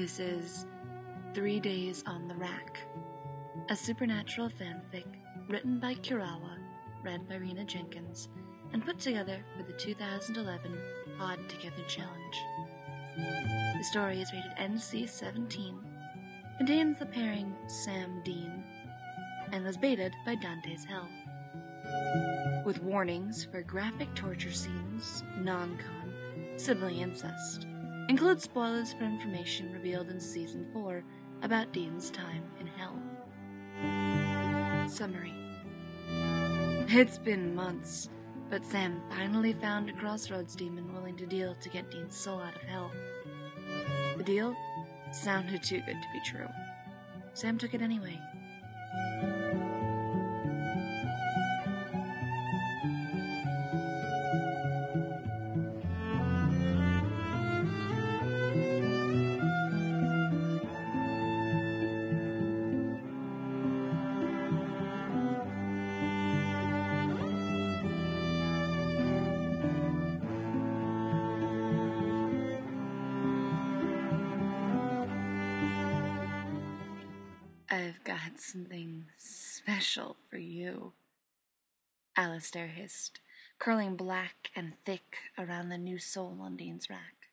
This is 3 Days on the Rack, a supernatural fanfic written by Kurawa, read by Rena Jenkins, and put together for the 2011 Pod Together Challenge. The story is rated NC-17, contains the pairing Sam Dean, and was baited by Dante's Hell, with warnings for graphic torture scenes, non-con, sibling incest. Includes spoilers for information revealed in Season 4 about Dean's time in Hell. Summary. It's been months, but Sam finally found a crossroads demon willing to deal to get Dean's soul out of Hell. The deal sounded too good to be true. Sam took it anyway. I've got something special for you, Alistair hissed, curling black and thick around the new soul on Dean's rack.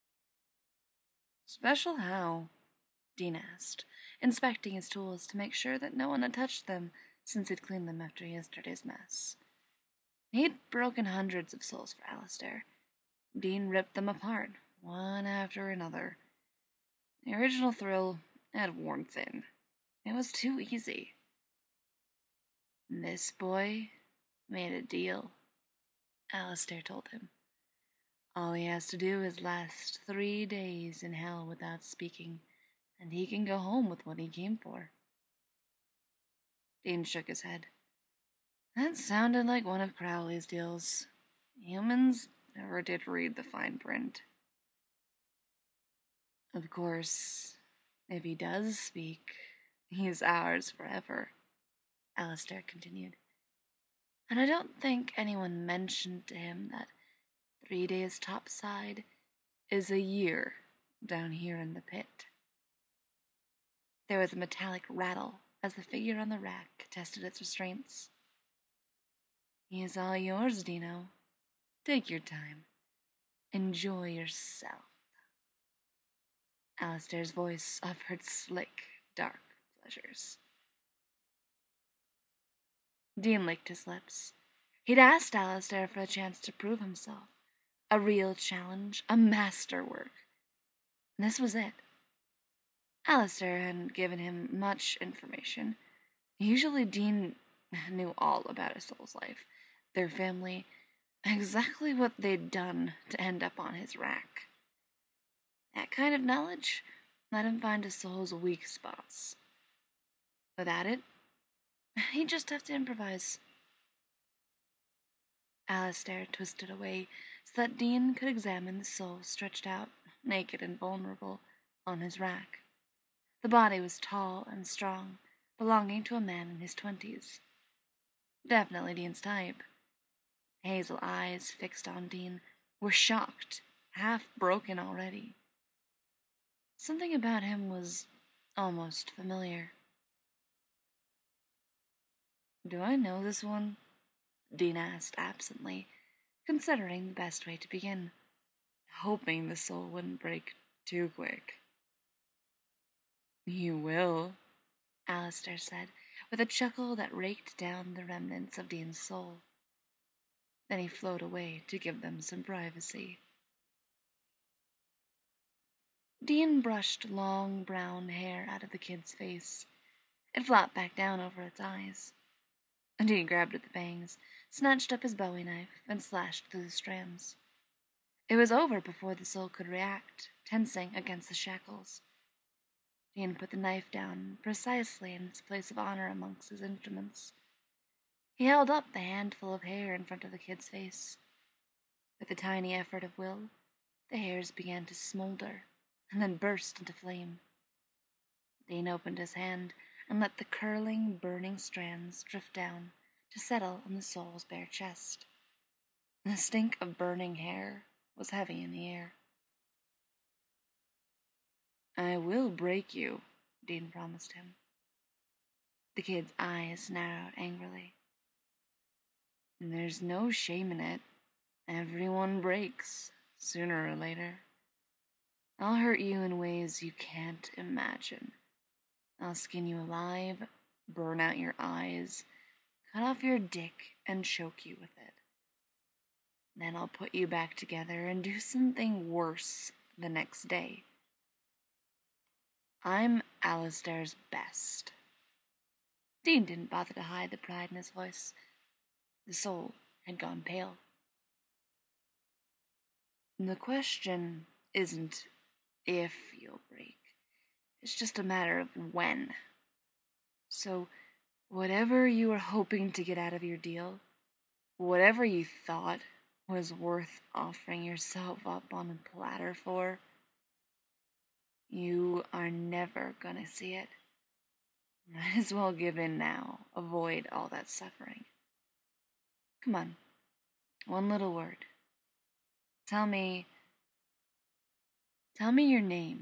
Special how? Dean asked, inspecting his tools to make sure that no one had touched them since he'd cleaned them after yesterday's mess. He'd broken hundreds of souls for Alistair. Dean ripped them apart, one after another. The original thrill had worn thin. It was too easy. This boy made a deal, Alistair told him. All he has to do is last 3 days in Hell without speaking, and he can go home with what he came for. Dean shook his head. That sounded like one of Crowley's deals. Humans never did read the fine print. Of course, if he does speak, he's ours forever, Alistair continued. And I don't think anyone mentioned to him that 3 days topside is a year down here in the pit. There was a metallic rattle as the figure on the rack tested its restraints. He is all yours, Dino. Take your time. Enjoy yourself. Alistair's voice offered slick, dark pleasures. Dean licked his lips. He'd asked Alistair for a chance to prove himself. A real challenge, a masterwork. This was it. Alistair hadn't given him much information. Usually Dean knew all about a soul's life, their family, exactly what they'd done to end up on his rack. That kind of knowledge let him find a soul's weak spots. Without it, he'd just have to improvise. Alistair twisted away so that Dean could examine the soul stretched out, naked and vulnerable, on his rack. The body was tall and strong, belonging to a man in his 20s. Definitely Dean's type. Hazel eyes fixed on Dean were shocked, half broken already. Something about him was almost familiar. Do I know this one? Dean asked absently, considering the best way to begin, hoping the soul wouldn't break too quick. You will, Alistair said, with a chuckle that raked down the remnants of Dean's soul. Then he flowed away to give them some privacy. Dean brushed long brown hair out of the kid's face. It flopped back down over its eyes. Dean grabbed at the bangs, snatched up his bowie knife, and slashed through the strands. It was over before the soul could react, tensing against the shackles. Dean put the knife down precisely in its place of honor amongst his instruments. He held up the handful of hair in front of the kid's face. With a tiny effort of will, the hairs began to smolder and then burst into flame. Dean opened his hand and let the curling, burning strands drift down to settle on the soul's bare chest. The stink of burning hair was heavy in the air. I will break you, Dean promised him. The kid's eyes narrowed angrily. There's no shame in it. Everyone breaks, sooner or later. I'll hurt you in ways you can't imagine. I'll skin you alive, burn out your eyes, cut off your dick, and choke you with it. Then I'll put you back together and do something worse the next day. I'm Alistair's best. Dean didn't bother to hide the pride in his voice. The soul had gone pale. The question isn't if you'll break. It's just a matter of when. So, whatever you were hoping to get out of your deal, whatever you thought was worth offering yourself up on a platter for, you are never gonna see it. Might as well give in now. Avoid all that suffering. Come on. One little word. Tell me your name.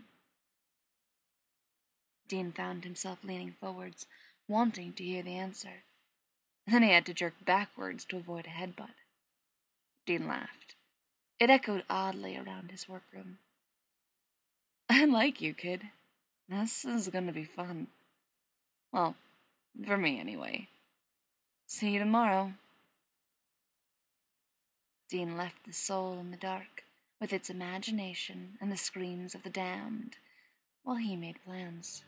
Dean found himself leaning forwards, wanting to hear the answer. Then he had to jerk backwards to avoid a headbutt. Dean laughed. It echoed oddly around his workroom. I like you, kid. This is gonna be fun. Well, for me anyway. See you tomorrow. Dean left the soul in the dark, with its imagination and the screams of the damned, while he made plans.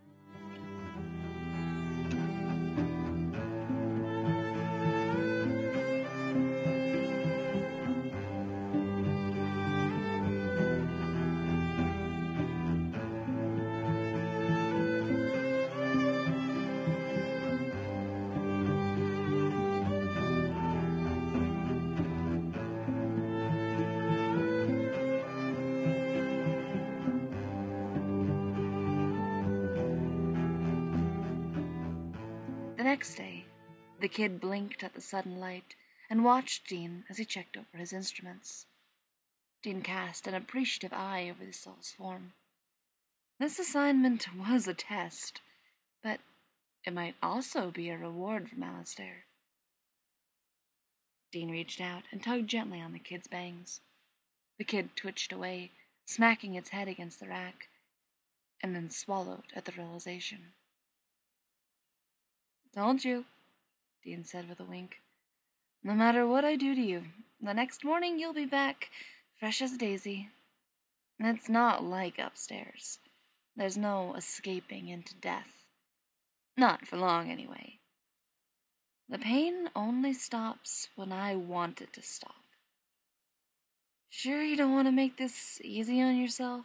The next day, the kid blinked at the sudden light and watched Dean as he checked over his instruments. Dean cast an appreciative eye over the soul's form. This assignment was a test, but it might also be a reward from Alistair. Dean reached out and tugged gently on the kid's bangs. The kid twitched away, smacking its head against the rack, and then swallowed at the realization. Told you, Dean said with a wink. No matter what I do to you, the next morning you'll be back, fresh as a daisy. It's not like upstairs. There's no escaping into death. Not for long, anyway. The pain only stops when I want it to stop. Sure you don't want to make this easy on yourself?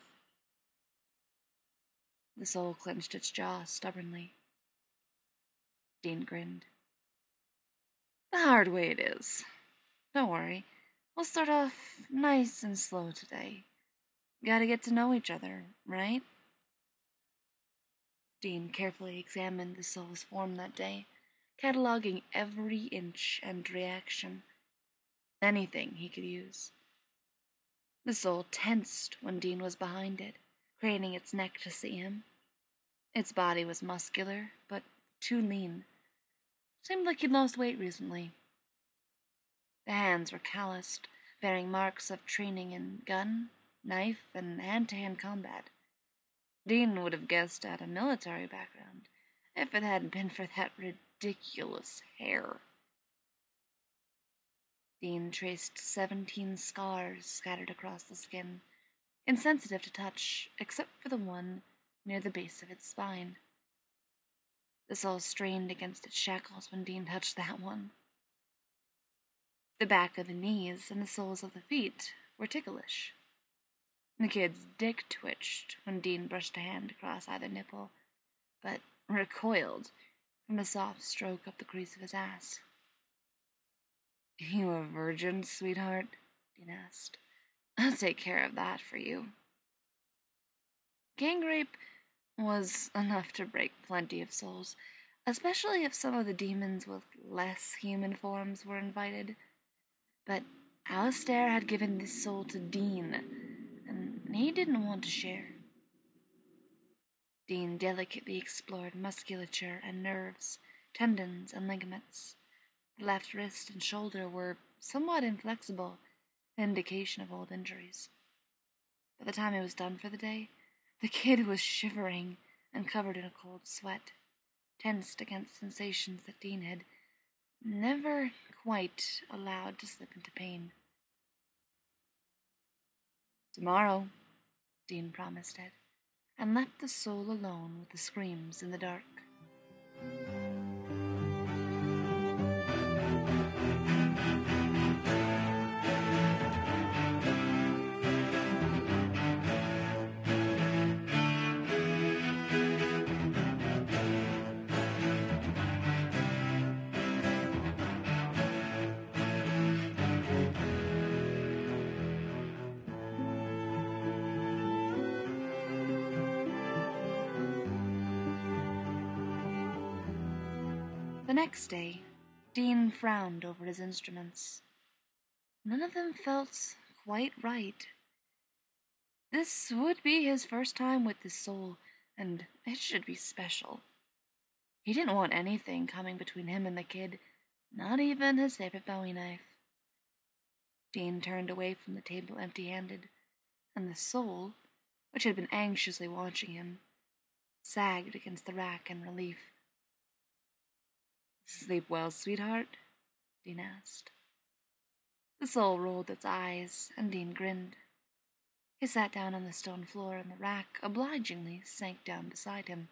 The soul clenched its jaw stubbornly. Dean grinned. The hard way it is. Don't worry. We'll start off nice and slow today. Gotta get to know each other, right? Dean carefully examined the soul's form that day, cataloging every inch and reaction. Anything he could use. The soul tensed when Dean was behind it, craning its neck to see him. Its body was muscular, but too lean. Seemed like he'd lost weight recently. The hands were calloused, bearing marks of training in gun, knife, and hand-to-hand combat. Dean would have guessed at a military background, if it hadn't been for that ridiculous hair. Dean traced 17 scars scattered across the skin, insensitive to touch, except for the one near the base of its spine. The soul strained against its shackles when Dean touched that one. The back of the knees and the soles of the feet were ticklish. The kid's dick twitched when Dean brushed a hand across either nipple, but recoiled from a soft stroke up the crease of his ass. You a virgin, sweetheart? Dean asked. I'll take care of that for you. Gang rape was enough to break plenty of souls, especially if some of the demons with less human forms were invited. But Alistair had given this soul to Dean, and he didn't want to share. Dean delicately explored musculature and nerves, tendons and ligaments. The left wrist and shoulder were somewhat inflexible, an indication of old injuries. By the time he was done for the day, the kid was shivering and covered in a cold sweat, tensed against sensations that Dean had never quite allowed to slip into pain. "Tomorrow," Dean promised it, and left the soul alone with the screams in the dark. The next day, Dean frowned over his instruments. None of them felt quite right. This would be his first time with this soul, and it should be special. He didn't want anything coming between him and the kid, not even his favorite Bowie knife. Dean turned away from the table empty-handed, and the soul, which had been anxiously watching him, sagged against the rack in relief. "Sleep well, sweetheart?" Dean asked. The soul rolled its eyes, and Dean grinned. He sat down on the stone floor, and the rack obligingly sank down beside him.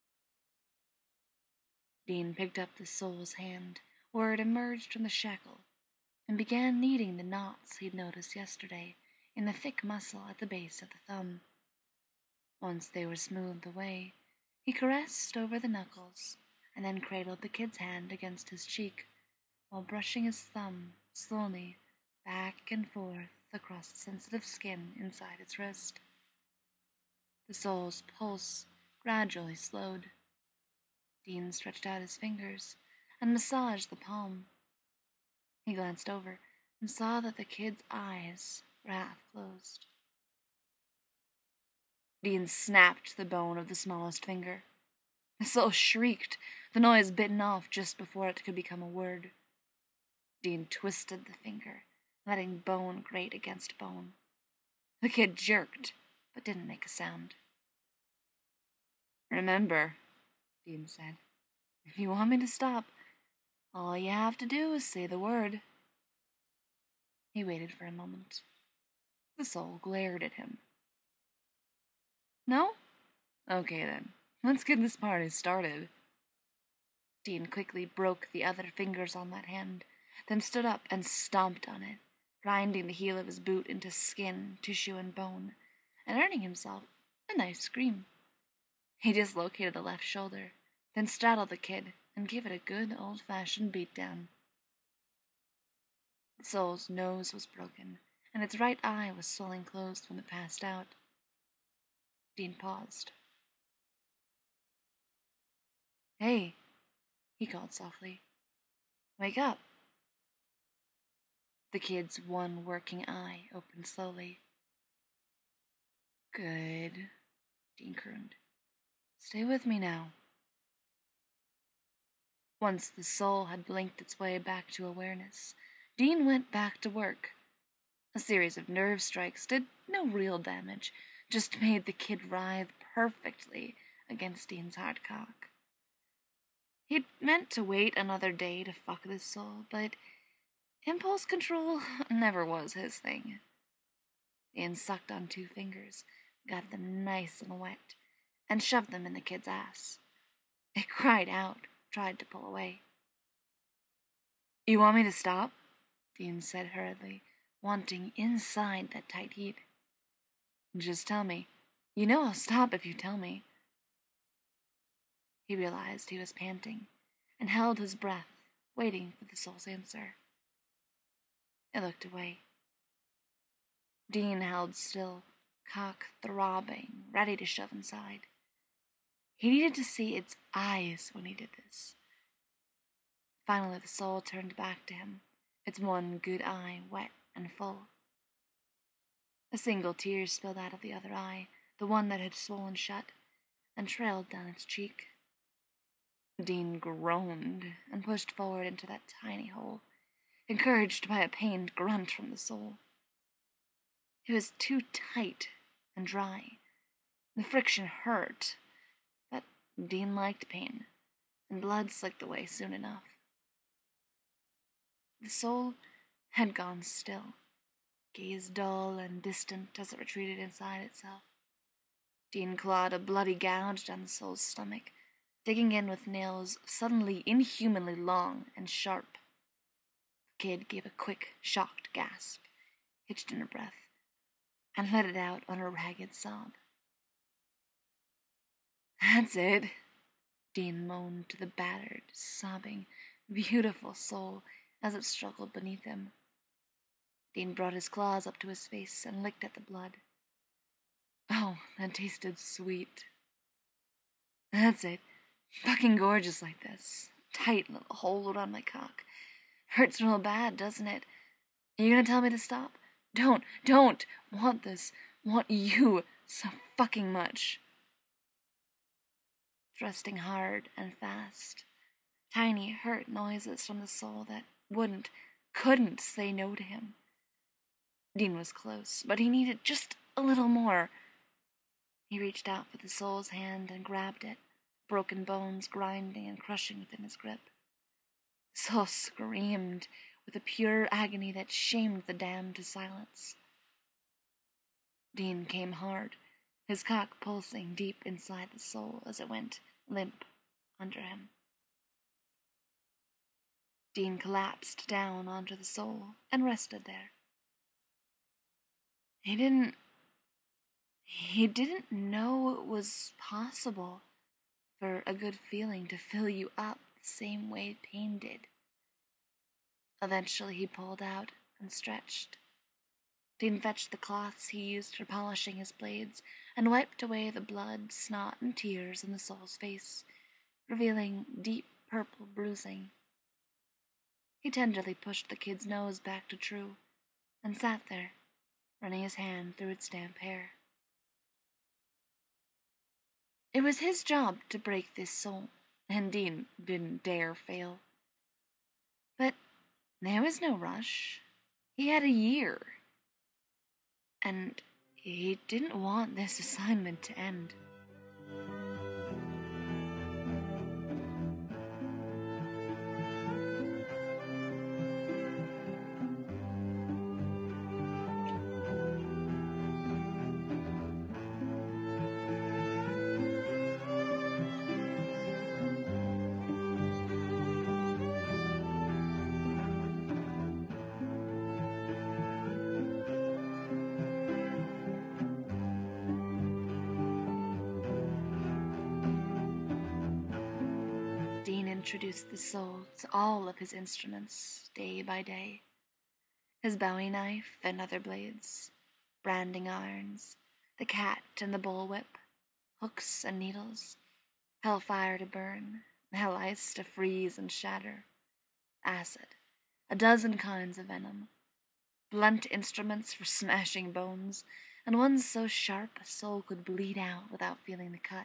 Dean picked up the soul's hand, where it emerged from the shackle, and began kneading the knots he'd noticed yesterday in the thick muscle at the base of the thumb. Once they were smoothed away, he caressed over the knuckles, and then cradled the kid's hand against his cheek, while brushing his thumb slowly back and forth across the sensitive skin inside its wrist. The soul's pulse gradually slowed. Dean stretched out his fingers and massaged the palm. He glanced over and saw that the kid's eyes were half closed. Dean snapped the bone of the smallest finger. The soul shrieked, the noise bitten off just before it could become a word. Dean twisted the finger, letting bone grate against bone. The kid jerked, but didn't make a sound. "Remember," Dean said, "if you want me to stop, all you have to do is say the word." He waited for a moment. The soul glared at him. "No? Okay then. Let's get this party started." Dean quickly broke the other fingers on that hand, then stood up and stomped on it, grinding the heel of his boot into skin, tissue, and bone, and earning himself a nice scream. He dislocated the left shoulder, then straddled the kid and gave it a good old-fashioned beatdown. The soul's nose was broken, and its right eye was swelling closed when it passed out. Dean paused. "Hey," he called softly. "Wake up." The kid's one working eye opened slowly. "Good," Dean crooned. "Stay with me now." Once the soul had blinked its way back to awareness, Dean went back to work. A series of nerve strikes did no real damage, just made the kid writhe perfectly against Dean's hard cock. He'd meant to wait another day to fuck this soul, but impulse control never was his thing. Dean sucked on 2 fingers, got them nice and wet, and shoved them in the kid's ass. It cried out, tried to pull away. "You want me to stop?" Dean said hurriedly, wanting inside that tight heat. "Just tell me. You know I'll stop if you tell me." He realized he was panting, and held his breath, waiting for the soul's answer. It looked away. Dean held still, cock throbbing, ready to shove inside. He needed to see its eyes when he did this. Finally the soul turned back to him, its one good eye wet and full. A single tear spilled out of the other eye, the one that had swollen shut, and trailed down its cheek. Dean groaned and pushed forward into that tiny hole, encouraged by a pained grunt from the soul. It was too tight and dry. The friction hurt, but Dean liked pain, and blood slicked away soon enough. The soul had gone still, gaze dull and distant as it retreated inside itself. Dean clawed a bloody gouge down the soul's stomach, digging in with nails suddenly inhumanly long and sharp. The kid gave a quick, shocked gasp, hitched in her breath, and let it out on a ragged sob. "That's it," Dean moaned to the battered, sobbing, beautiful soul as it struggled beneath him. Dean brought his claws up to his face and licked at the blood. Oh, that tasted sweet. "That's it. Fucking gorgeous like this. Tight little hole around my cock. Hurts real bad, doesn't it? Are you gonna tell me to stop? Don't! Want this. Want you so fucking much." Thrusting hard and fast. Tiny, hurt noises from the soul that couldn't say no to him. Dean was close, but he needed just a little more. He reached out for the soul's hand and grabbed it, broken bones grinding and crushing within his grip. The soul screamed with a pure agony that shamed the damned to silence. Dean came hard, his cock pulsing deep inside the soul as it went limp under him. Dean collapsed down onto the soul and rested there. He didn't know it was possible for a good feeling to fill you up the same way pain did. Eventually he pulled out and stretched. Dean fetched the cloths he used for polishing his blades and wiped away the blood, snot, and tears on the soul's face, revealing deep purple bruising. He tenderly pushed the kid's nose back to True and sat there, running his hand through its damp hair. It was his job to break this soul, and Dean didn't dare fail. But there was no rush. He had a year. And he didn't want this assignment to end. Dean introduced the soul to all of his instruments, day by day. His bowie knife and other blades, branding irons, the cat and the bullwhip, hooks and needles, hellfire to burn, hell ice to freeze and shatter, acid, a dozen kinds of venom, blunt instruments for smashing bones, and ones so sharp a soul could bleed out without feeling the cut.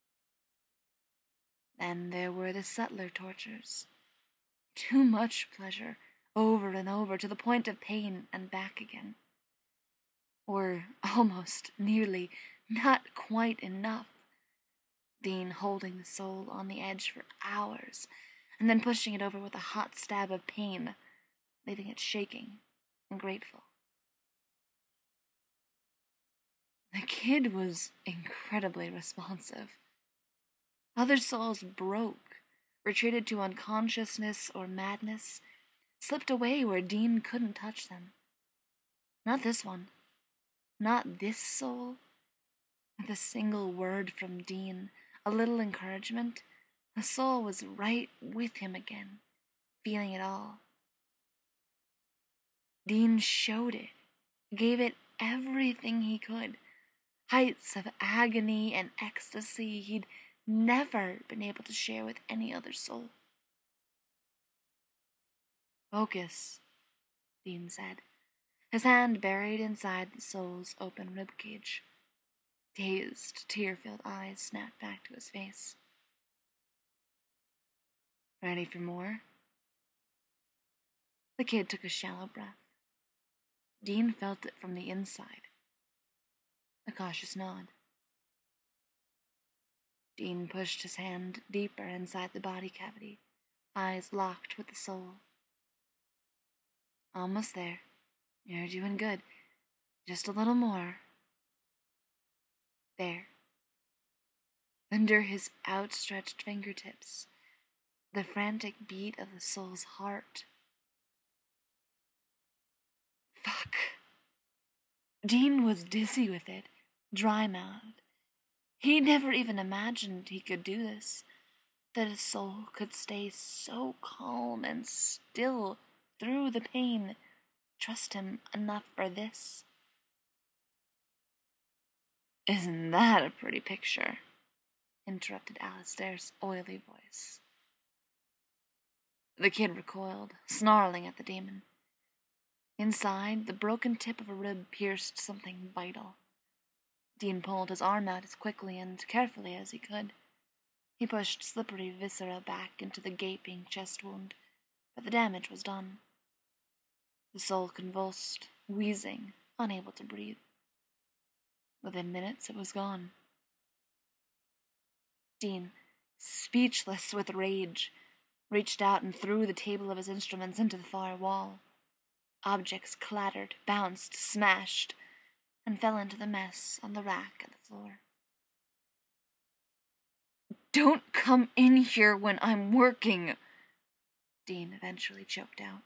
Then there were the subtler tortures. Too much pleasure, over and over, to the point of pain and back again. Or almost, nearly, not quite enough. Dean holding the soul on the edge for hours, and then pushing it over with a hot stab of pain, leaving it shaking and grateful. The kid was incredibly responsive. Other souls broke, retreated to unconsciousness or madness, slipped away where Dean couldn't touch them. Not this one. Not this soul. With a single word from Dean, a little encouragement, the soul was right with him again, feeling it all. Dean showed it, gave it everything he could, heights of agony and ecstasy he'd never been able to share with any other soul. "Focus," Dean said, his hand buried inside the soul's open ribcage. Dazed, tear-filled eyes snapped back to his face. Ready for more? The kid took a shallow breath. Dean felt it from the inside. A cautious nod. Dean pushed his hand deeper inside the body cavity, eyes locked with the soul. Almost there. You're doing good. Just a little more. There. Under his outstretched fingertips, the frantic beat of the soul's heart. Fuck. Dean was dizzy with it, dry-mouthed. He never even imagined he could do this, that his soul could stay so calm and still through the pain, trust him enough for this. Isn't that a pretty picture? Interrupted Alistair's oily voice. The kid recoiled, snarling at the demon. Inside, the broken tip of a rib pierced something vital. Dean pulled his arm out as quickly and carefully as he could. He pushed slippery viscera back into the gaping chest wound, but the damage was done. The soul convulsed, wheezing, unable to breathe. Within minutes, it was gone. Dean, speechless with rage, reached out and threw the table of his instruments into the far wall. Objects clattered, bounced, smashed, and fell into the mess on the rack at the floor. Don't come in here when I'm working, Dean eventually choked out.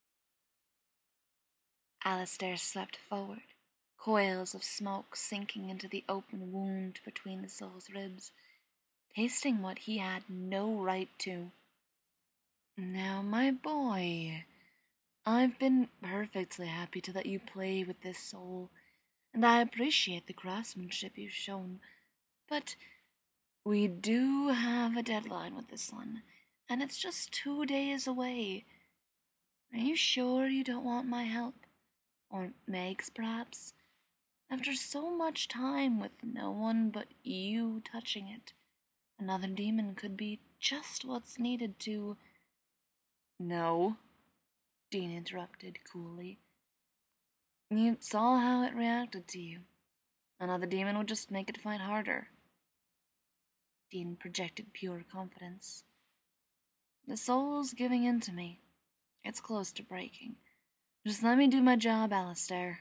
Alistair slept forward, coils of smoke sinking into the open wound between the soul's ribs, tasting what he had no right to. Now, my boy, I've been perfectly happy to let you play with this soul, and I appreciate the craftsmanship you've shown, but we do have a deadline with this one, and it's just 2 days away. Are you sure you don't want my help? Or Meg's, perhaps? After so much time with no one but you touching it, another demon could be just what's needed to... No, Dean interrupted coolly. You saw how it reacted to you. Another demon would just make it fight harder. Dean projected pure confidence. The soul's giving in to me. It's close to breaking. Just let me do my job, Alistair.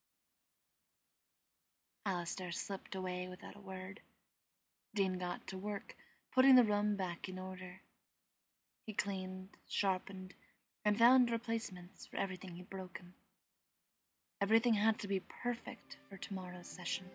Alistair slipped away without a word. Dean got to work, putting the room back in order. He cleaned, sharpened, and found replacements for everything he'd broken. Everything had to be perfect for tomorrow's session.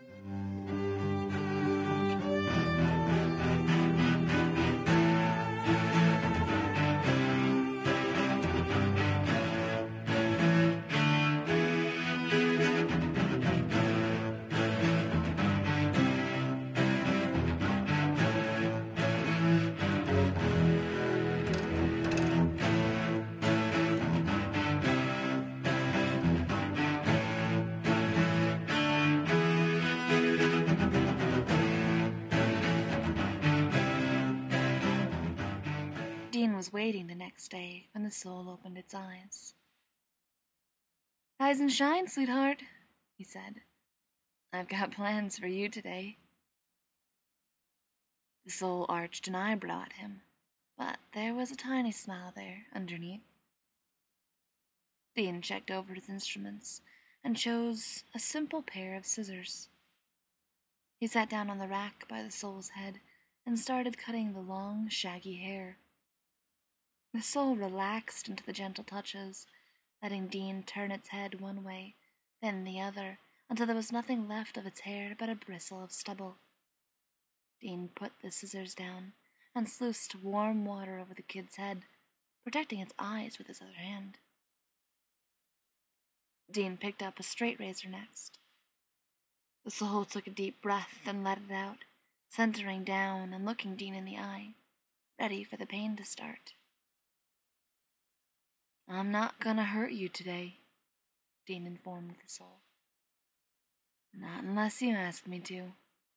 Dean was waiting the next day when the soul opened its eyes. Rise and shine, sweetheart, he said. I've got plans for you today. The soul arched an eyebrow at him, but there was a tiny smile there underneath. Dean checked over his instruments and chose a simple pair of scissors. He sat down on the rack by the soul's head and started cutting the long, shaggy hair. The soul relaxed into the gentle touches, letting Dean turn its head one way, then the other, until there was nothing left of its hair but a bristle of stubble. Dean put the scissors down and sluiced warm water over the kid's head, protecting its eyes with his other hand. Dean picked up a straight razor next. The soul took a deep breath and let it out, centering down and looking Dean in the eye, ready for the pain to start. I'm not gonna hurt you today, Dean informed the soul. Not unless you ask me to.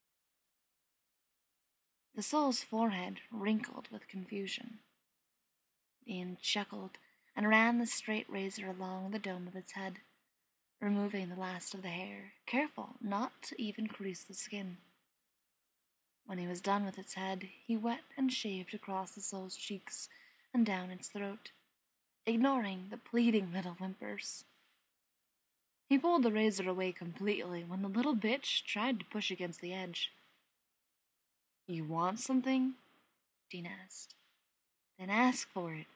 The soul's forehead wrinkled with confusion. Dean chuckled and ran the straight razor along the dome of its head, removing the last of the hair, careful not to even crease the skin. When he was done with its head, he wet and shaved across the soul's cheeks and down its throat, ignoring the pleading little whimpers. He pulled the razor away completely when the little bitch tried to push against the edge. You want something? Dean asked. Then ask for it.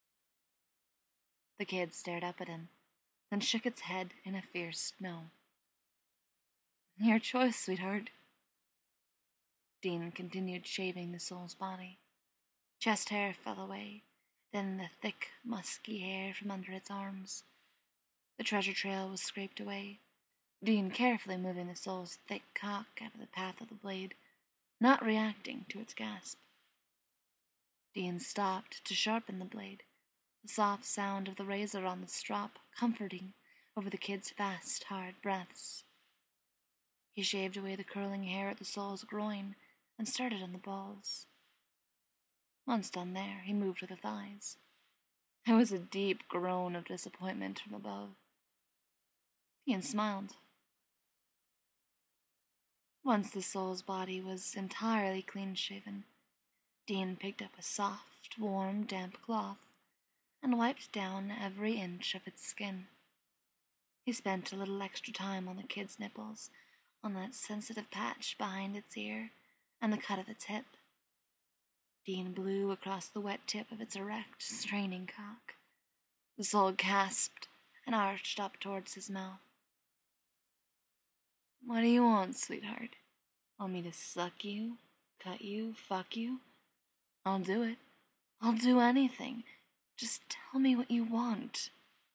The kid stared up at him, then shook its head in a fierce no. Your choice, sweetheart. Dean continued shaving the soul's body. Chest hair fell away, then the thick, musky hair from under its arms. The treasure trail was scraped away, Dean carefully moving the soul's thick cock out of the path of the blade, not reacting to its gasp. Dean stopped to sharpen the blade, the soft sound of the razor on the strop comforting over the kid's fast, hard breaths. He shaved away the curling hair at the soul's groin and started on the balls. Once done there, he moved to the thighs. There was a deep groan of disappointment from above. Dean smiled. Once the soul's body was entirely clean-shaven, Dean picked up a soft, warm, damp cloth and wiped down every inch of its skin. He spent a little extra time on the kid's nipples, on that sensitive patch behind its ear, and the cut of its hip. Dean blew across the wet tip of its erect, straining cock. The soul gasped and arched up towards his mouth. What do you want, sweetheart? Want me to suck you, cut you, fuck you? I'll do it. I'll do anything. Just tell me what you want.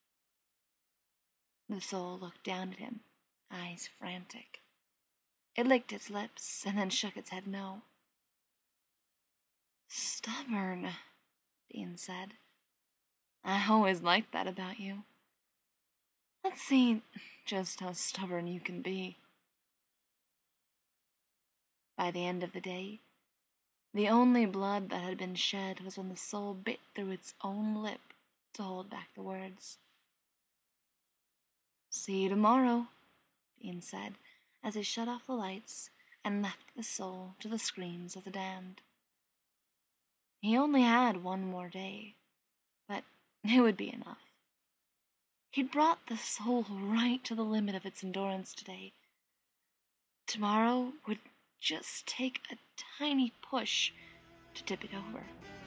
The soul looked down at him, eyes frantic. It licked its lips and then shook its head no. Stubborn, Dean said. I always liked that about you. Let's see just how stubborn you can be. By the end of the day, the only blood that had been shed was when the soul bit through its own lip to hold back the words. See you tomorrow, Dean said as he shut off the lights and left the soul to the screams of the damned. He only had one more day, but it would be enough. He'd brought the soul right to the limit of its endurance today. Tomorrow would just take a tiny push to tip it over.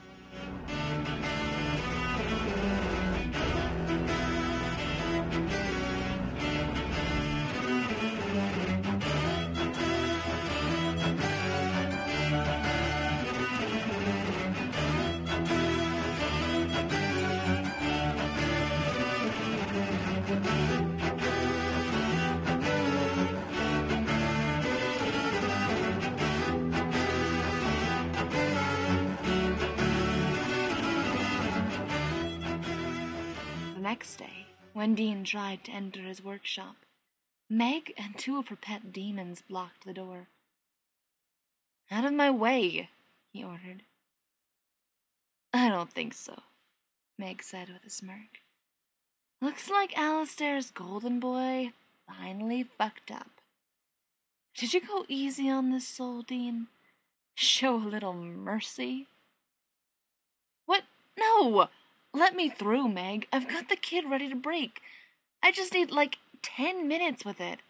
Next day, when Dean tried to enter his workshop, Meg and two of her pet demons blocked the door. Out of my way, he ordered. I don't think so, Meg said with a smirk. Looks like Alistair's golden boy finally fucked up. Did you go easy on this soul, Dean? Show a little mercy? What? No! Let me through, Meg. I've got the kid ready to break. I just need, 10 minutes with it.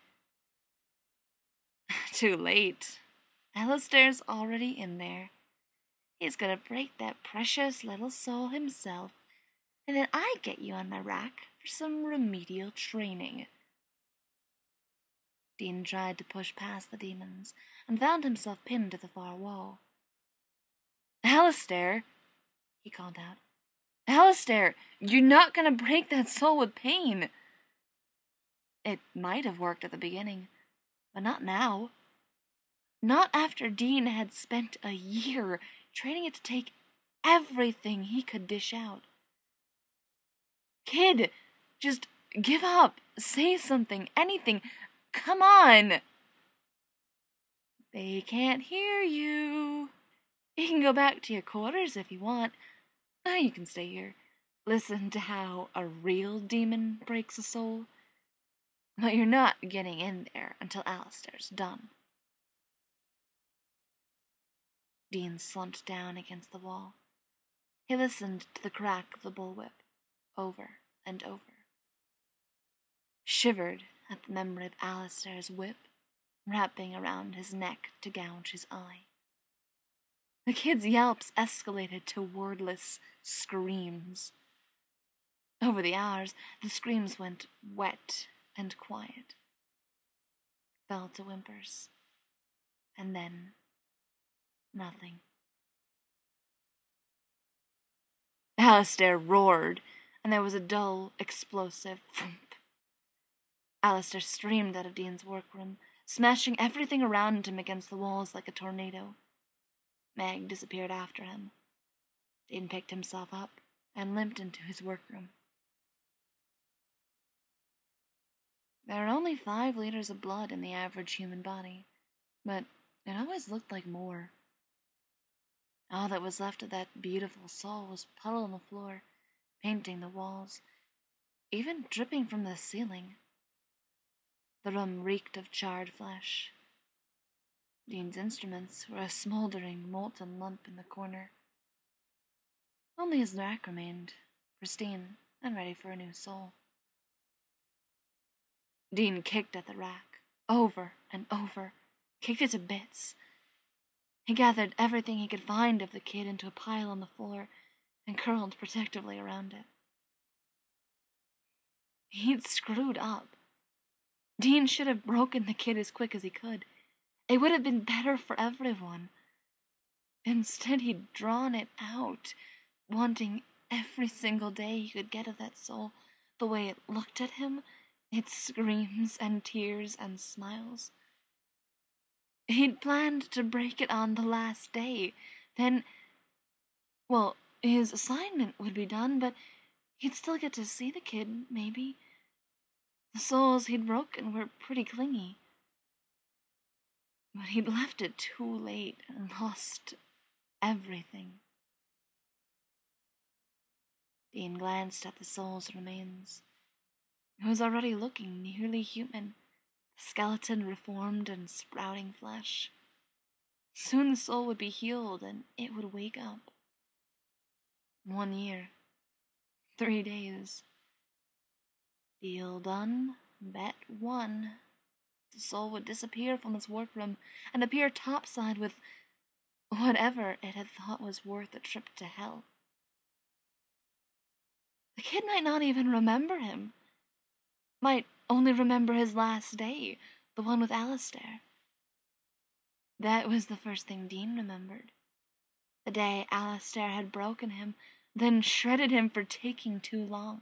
Too late. Alistair's already in there. He's gonna break that precious little soul himself, and then I get you on my rack for some remedial training. Dean tried to push past the demons and found himself pinned to the far wall. Alistair, he called out. Alistair, you're not going to break that soul with pain. It might have worked at the beginning, but not now. Not after Dean had spent a year training it to take everything he could dish out. Kid, just give up. Say something, anything. Come on! They can't hear you. You can go back to your quarters if you want. Or you can stay here. Listen to how a real demon breaks a soul. But you're not getting in there until Alistair's done. Dean slumped down against the wall. He listened to the crack of the bullwhip, over and over. Shivered at the memory of Alistair's whip wrapping around his neck to gouge his eye. The kid's yelps escalated to wordless screams. Over the hours, the screams went wet and quiet, fell to whimpers, and then nothing. Alistair roared, and there was a dull, explosive thump. Alistair streamed out of Dean's workroom, smashing everything around him against the walls like a tornado. Meg disappeared after him. Dean picked himself up and limped into his workroom. There are only 5 liters of blood in the average human body, but it always looked like more. All that was left of that beautiful soul was puddled on the floor, painting the walls, even dripping from the ceiling. The room reeked of charred flesh. Dean's instruments were a smoldering, molten lump in the corner. Only his rack remained, pristine and ready for a new soul. Dean kicked at the rack, over and over, kicked it to bits. He gathered everything he could find of the kid into a pile on the floor and curled protectively around it. He'd screwed up. Dean should have broken the kid as quick as he could. It would have been better for everyone. Instead, he'd drawn it out, wanting every single day he could get of that soul, the way it looked at him, its screams and tears and smiles. He'd planned to break it on the last day. Then, well, his assignment would be done, but he'd still get to see the kid, maybe. The souls he'd broken were pretty clingy. But he'd left it too late and lost everything. Dean glanced at the soul's remains. It was already looking nearly human, the skeleton reformed and sprouting flesh. Soon the soul would be healed and it would wake up. 1 year. 3 days. Deal done. Bet won. The soul would disappear from its workroom and appear topside with whatever it had thought was worth a trip to hell. The kid might not even remember him. Might only remember his last day, the one with Alistair. That was the first thing Dean remembered. The day Alistair had broken him, then shredded him for taking too long.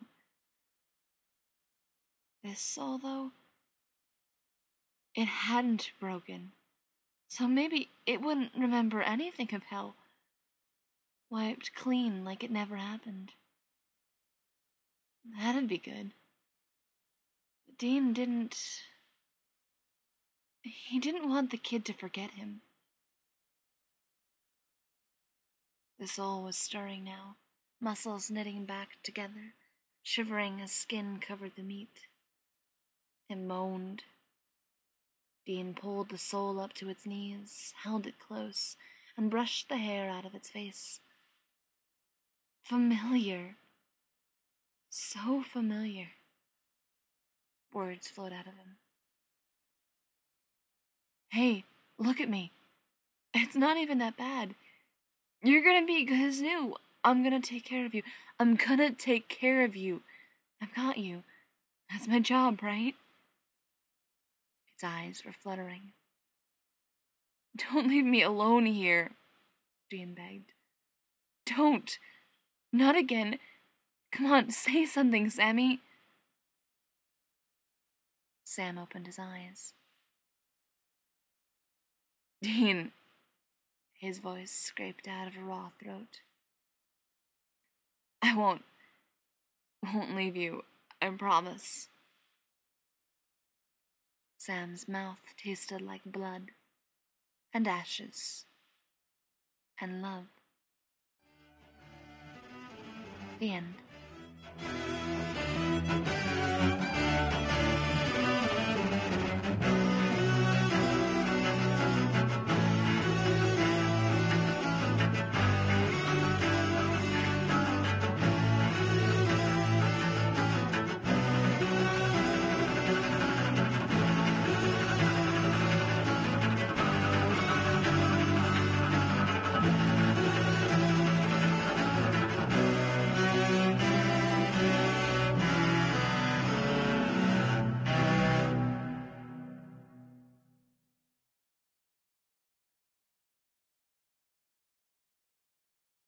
This soul, though, it hadn't broken, so maybe it wouldn't remember anything of hell. Wiped clean like it never happened. That'd be good. But Dean didn't... He didn't want the kid to forget him. The soul was stirring now, muscles knitting back together, shivering as skin covered the meat. It moaned. Dean pulled the soul up to its knees, held it close, and brushed the hair out of its face. Familiar. So familiar. Words flowed out of him. Hey, look at me. It's not even that bad. You're gonna be good as new. I'm gonna take care of you. I'm gonna take care of you. I've got you. That's my job, right? Its eyes were fluttering. Don't leave me alone here, Dean begged. Don't. Not again. Come on, say something, Sammy. Sam opened his eyes. Dean, his voice scraped out of a raw throat. I won't leave you, I promise. Sam's mouth tasted like blood and ashes and love. The end.